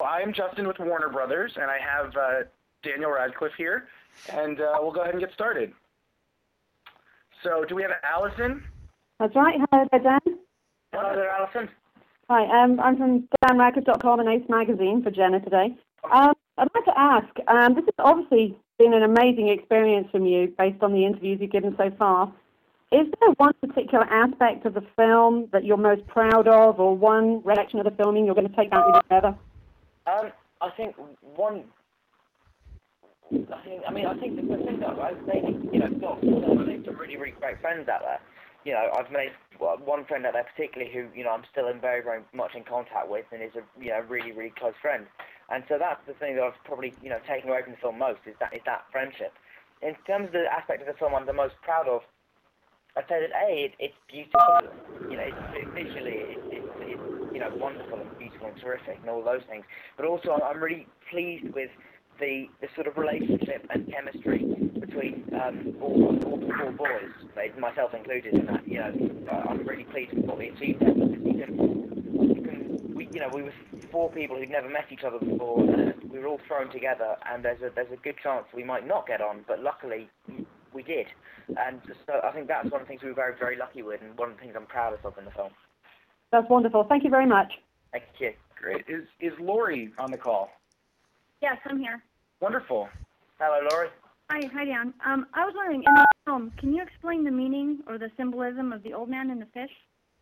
I'm Justin with Warner Brothers, and I have Daniel Radcliffe here, and we'll go ahead and get started. So, do we have Allison? That's right. Hello there, Dan. Hello there, Allison. Hi, I'm from DanRadcliffe.com and Ace Magazine for Jenna today. I'd like to ask, this has obviously been an amazing experience from you based on the interviews you've given so far. Is there one particular aspect of the film that you're most proud of, or one reaction of the filming you're going to take back with you forever? I think I think the thing that I've made, got some really, really great friends out there. I've made one friend out there particularly who, I'm still very, very much in contact with and is a really, really close friend. And so that's the thing that I've probably, taken away from the film most is that friendship. In terms of the aspect of the film I'm the most proud of, I'd say that it's beautiful. It's visually, it's wonderful and beautiful and terrific and all those things. But also I'm really pleased with the sort of relationship and chemistry between all four boys, myself included in that. I'm really pleased with what we achieved there. We were four people who'd never met each other before, and we were all thrown together, and there's a good chance we might not get on, but luckily we did. And so I think that's one of the things we were very, very lucky with, and one of the things I'm proudest of in the film. That's wonderful. Thank you very much. Thank you. Great. Is Lori on the call? Yes, I'm here. Wonderful. Hello, Lori. Hi, Dan. I was wondering, in the film, can you explain the meaning or the symbolism of the old man and the fish?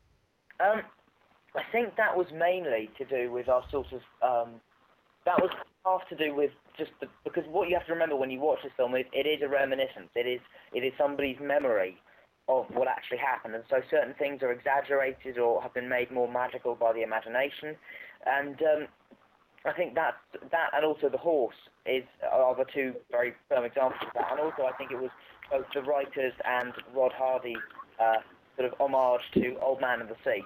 I think that was mainly to do with our sort of, that was half to do with just because what you have to remember when you watch this film is it is a reminiscence. It is somebody's memory of what actually happened, and so certain things are exaggerated or have been made more magical by the imagination, and I think that and also the horse are the two very firm examples of that, and also I think it was both the writers and Rod Hardy sort of homage to Old Man and the Sea.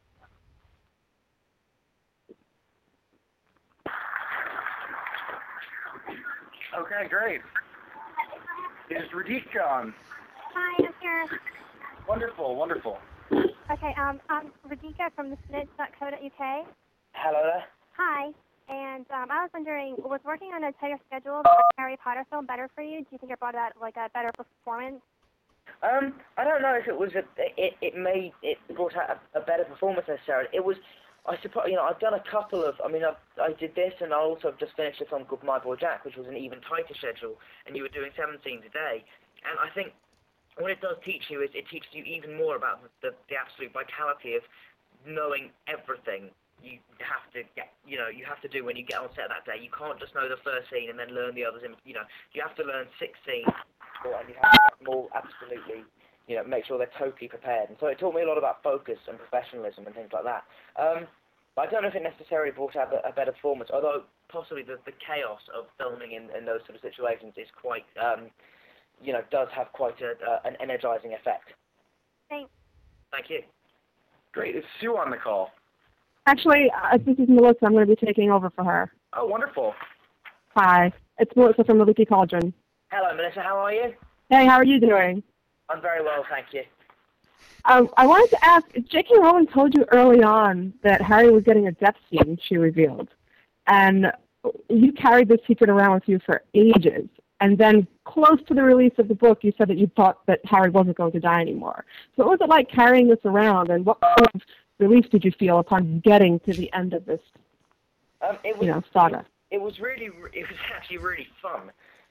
Okay, great. Is Radhika on? Hi, I'm here. Wonderful, wonderful. Okay, I'm Radhika from thesnits.co.uk. Hello there. Hi, and I was wondering, was working on a tighter schedule for the Harry Potter film better for you? Do you think it brought out a better performance? I don't know if it was it brought out a better performance necessarily. It was, I suppose, I've done a couple of, I did this, and I also have just finished a film called My Boy Jack, which was an even tighter schedule, and you were doing 7 scenes a day. And I think what it does teach you is it teaches you even more about the absolute vitality of knowing everything you have to get, you have to do when you get on set that day. You can't just know the first scene and then learn the others. You have to learn 6 scenes, and you have to get them all absolutely, make sure they're totally prepared. And so it taught me a lot about focus and professionalism and things like that. But I don't know if it necessarily brought out a better performance, although possibly the chaos of filming in those sort of situations is quite, does have quite an energizing effect. Thanks. Thank you. Great. Is Sue on the call? Actually, this is Melissa. I'm going to be taking over for her. Oh, wonderful. Hi. It's Melissa from the Leaky Cauldron. Hello, Melissa. How are you? Hey, how are you doing? I'm very well, thank you. I wanted to ask, J.K. Rowling told you early on that Harry was getting a death scene, she revealed. And you carried this secret around with you for ages. And then close to the release of the book, you said that you thought that Harry wasn't going to die anymore. So what was it like carrying this around, and what kind of relief did you feel upon getting to the end of this saga? It was actually really fun.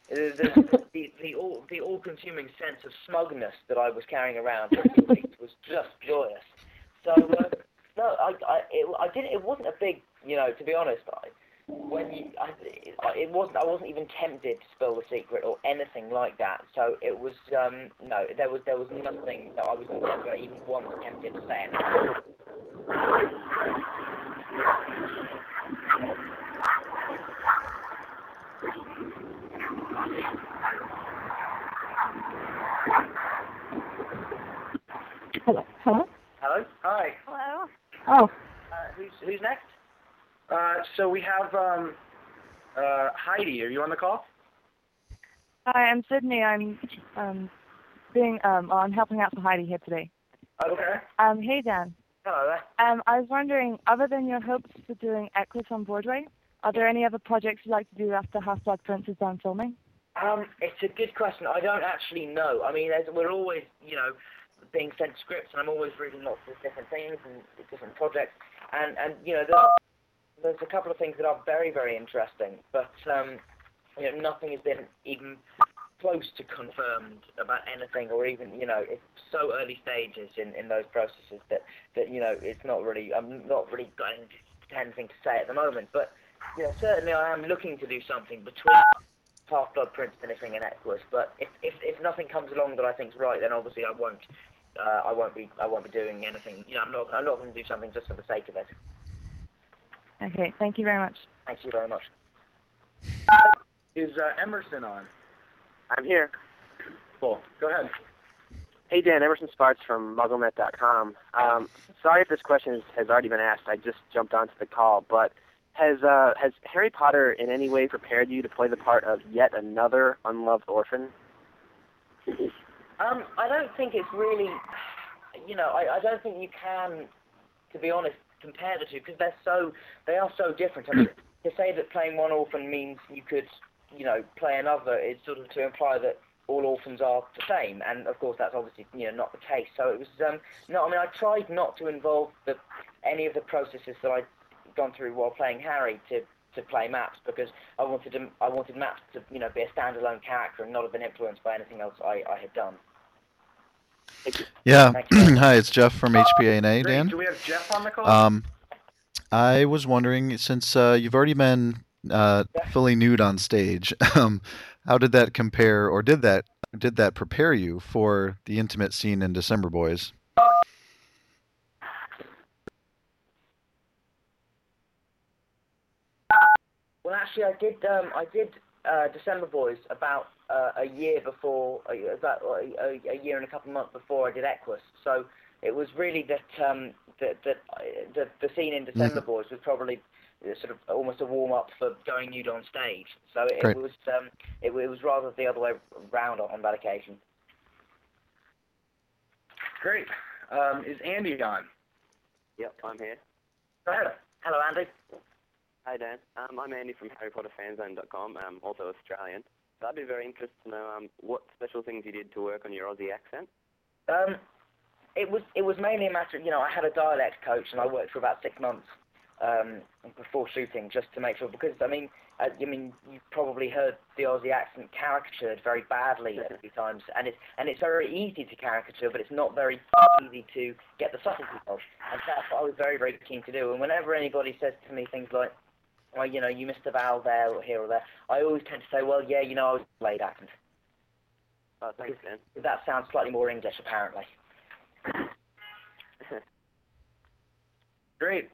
The all-consuming sense of smugness that I was carrying around was just joyous. So no, I didn't. It wasn't a big, to be honest. I wasn't even tempted to spill the secret or anything like that. So it was no, there was nothing that I was never even once tempted to say anything. Hello? Hello? Hi. Hello? Oh. Who's next? So we have Heidi. Are you on the call? Hi, I'm Sydney. I'm I'm helping out for Heidi here today. Okay. Hey Dan. Hello there. I was wondering, other than your hopes for doing Equus on Broadway, Are there any other projects you'd like to do after Half-Blood Prince is done filming? It's a good question. I don't actually know. I mean, we're always, being sent scripts, and I'm always reading lots of different things and different projects. And there's a couple of things that are very, very interesting, but nothing has been even close to confirmed about anything, or even it's so early stages in those processes that it's not really. I'm not really got anything to say at the moment, but certainly I am looking to do something between Half-Blood Prince finishing and Equus. But if nothing comes along that I think's right, then obviously I won't be doing anything. I'm not going to do something just for the sake of it. Okay, thank you very much. Thank you very much. Is Emerson on? I'm here. Cool. Go ahead. Hey, Dan. Emerson Sparks from MuggleNet.com. Sorry if this question has already been asked. I just jumped onto the call. But has Harry Potter in any way prepared you to play the part of yet another unloved orphan? I don't think it's really, I don't think you can, to be honest, compare the two, because they are so different. I mean, to say that playing one orphan means you could, play another is sort of to imply that all orphans are the same, and of course that's obviously, not the case. So it was, I tried not to involve any of the processes that I'd gone through while playing Harry to play Maps, because I wanted Maps to, be a standalone character and not have been influenced by anything else I had done. Yeah. Hi, it's Jeff from HPA&A, Great. Dan. Do we have Jeff on the call? I was wondering, since you've already been fully nude on stage, how did that compare, or did that prepare you for the intimate scene in December Boys? Well, actually, I did December Boys about a year before, about a year and a couple of months before I did Equus. So it was really that the scene in December Boys was probably sort of almost a warm up for going nude on stage. So it was rather the other way round on that occasion. Great. Is Andy on? Yep, I'm here. Go ahead. Hello, Andy. Hi, Dan. I'm Andy from HarryPotterFanZone.com. I'm also Australian. So I'd be very interested to know what special things you did to work on your Aussie accent. It was mainly a matter of, I had a dialect coach, and I worked for about 6 months before shooting, just to make sure, because you've probably heard the Aussie accent caricatured very badly a few times, and it's very easy to caricature, but it's not very easy to get the subtlety of. And that's what I was very, very keen to do. And whenever anybody says to me things like, well, you missed a vowel there or here or there, I always tend to say, well, yeah, I was a Blade accent. Oh, thanks, Dan. That sounds slightly more English, apparently. Great.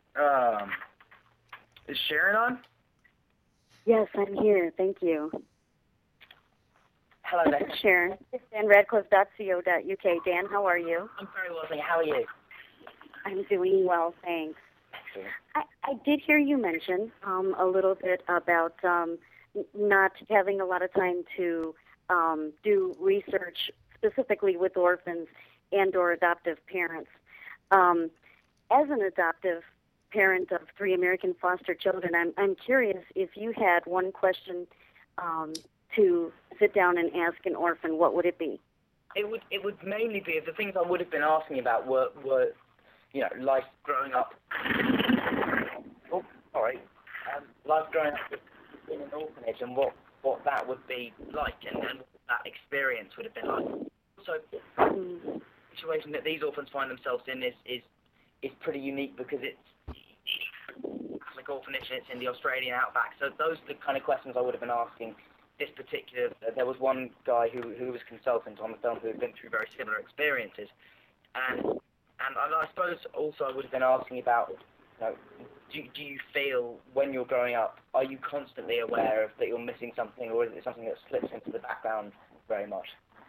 Is Sharon on? Yes, I'm here. Thank you. Hello there. This is Sharon. DanRadcliffe.co.uk. Dan, how are you? I'm very well, thank you. How are you? I'm doing well, thanks. I did hear you mention a little bit about not having a lot of time to do research specifically with orphans and or adoptive parents. As an adoptive parent of 3 American foster children, I'm curious if you had one question to sit down and ask an orphan, what would it be? It would mainly be, the things I would have been asking about were life growing up. Oh, sorry. Life growing up in an orphanage, and what that would be like, and what that experience would have been like. So, the situation that these orphans find themselves in is pretty unique, because it's Catholic orphanage, and it's in the Australian outback. So those are the kind of questions I would have been asking. This particular, there was one guy who was consultant on the film who had been through very similar experiences, and I suppose also I would have been asking about, do you feel when you're growing up, are you constantly aware of that you're missing something, or is it something that slips into the background very much?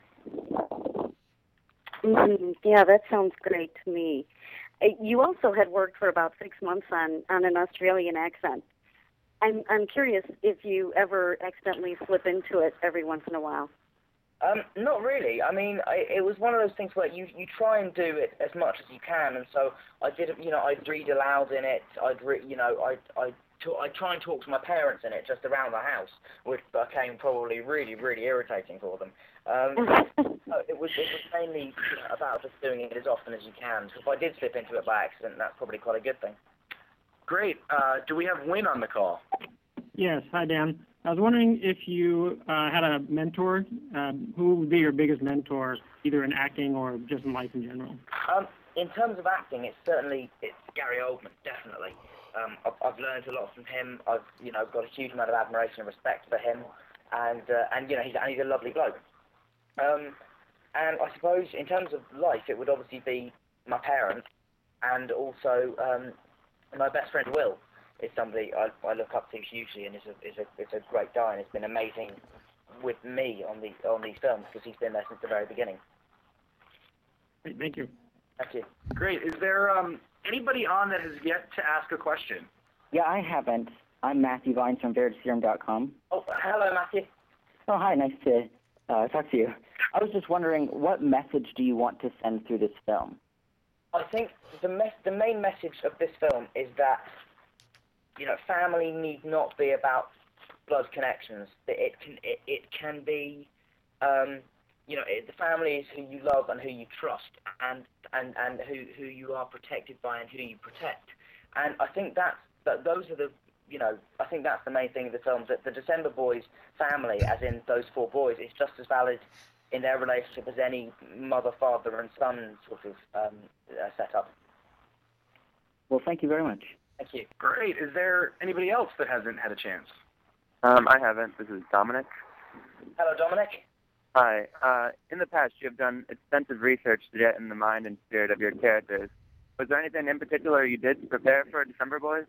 Yeah, that sounds great to me. You also had worked for about 6 months on an Australian accent. I'm curious if you ever accidentally slip into it every once in a while. Not really. I mean, it was one of those things where you try and do it as much as you can, and so I did. I'd read aloud in it. I'd I try and talk to my parents in it just around the house, which became probably really, really irritating for them. It was mainly about just doing it as often as you can. So if I did slip into it by accident, that's probably quite a good thing. Great. Do we have Win on the call? Yes. Hi, Dan. I was wondering if you had a mentor. Who would be your biggest mentor, either in acting or just in life in general? In terms of acting, it's Gary Oldman, definitely. I've learned a lot from him. I've got a huge amount of admiration and respect for him, and he's a lovely bloke. And I suppose in terms of life, it would obviously be my parents, and also my best friend Will is somebody I look up to hugely, and is a great guy, and it's been amazing with me on these films because he's been there since the very beginning. Great, thank you. Thank you. Great. Is there anybody on that has yet to ask a question? Yeah, I haven't. I'm Matthew Vines from VeritySerum.com. Oh, hello, Matthew. Oh, hi. Nice to talk to you. I was just wondering, what message do you want to send through this film? I think the main message of this film is that, family need not be about blood connections. It can be, the family is who you love and who you trust, and who you are protected by and who you protect. And I think those are the, I think that's the main thing of the film, that the December Boys family, as in those 4 boys, is just as valid in their relationship as any mother, father, and son sort of setup. Well, thank you very much. Thank you. Great. Is there anybody else that hasn't had a chance? I haven't. This is Dominic. Hello, Dominic. Hi. In the past, you have done extensive research to get in the mind and spirit of your characters. Was there anything in particular you did to prepare for December Boys?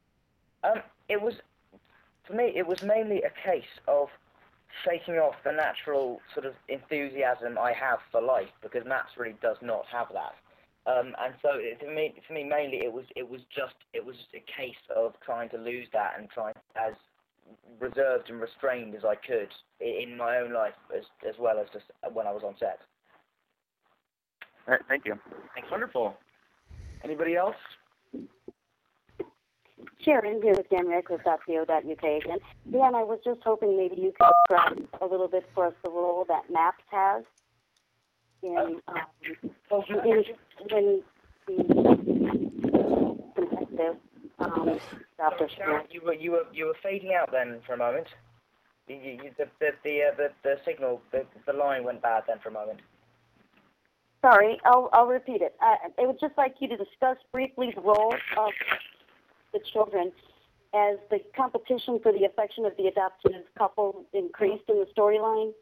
For me, it was mainly a case of shaking off the natural sort of enthusiasm I have for life, because Maps really does not have that. And so for me mainly it was a case of trying to lose that and trying as reserved and restrained as I could in my own life as well as just when I was on set. All right, thank you. Thanks. Wonderful. Anybody else? Sharon here with DanRadcliffe.co.uk again. Dan, I was just hoping maybe you could describe a little bit for us the role that Maps has in Sharon, you were fading out then for a moment. The signal, the line went bad then for a moment. Sorry, I'll repeat it. I would just like you to discuss briefly the role of the children as the competition for the affection of the adoptive couple increased in the storyline.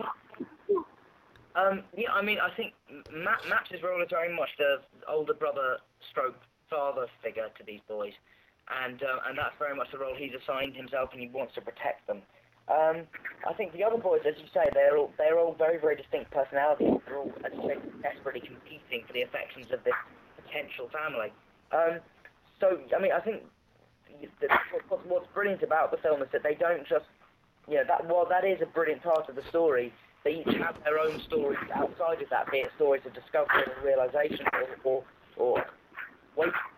Yeah, I mean, I think Maps' role is very much the older brother stroke father figure to these boys, and that's very much the role he's assigned himself, and he wants to protect them. I think the other boys, as you say, they're all very, very distinct personalities. They're all, as you say, desperately competing for the affections of this potential family. So, I mean, I think what's brilliant about the film is that they don't just, that is a brilliant part of the story, they each have their own stories outside of that, be it stories of discovery and realization or waiting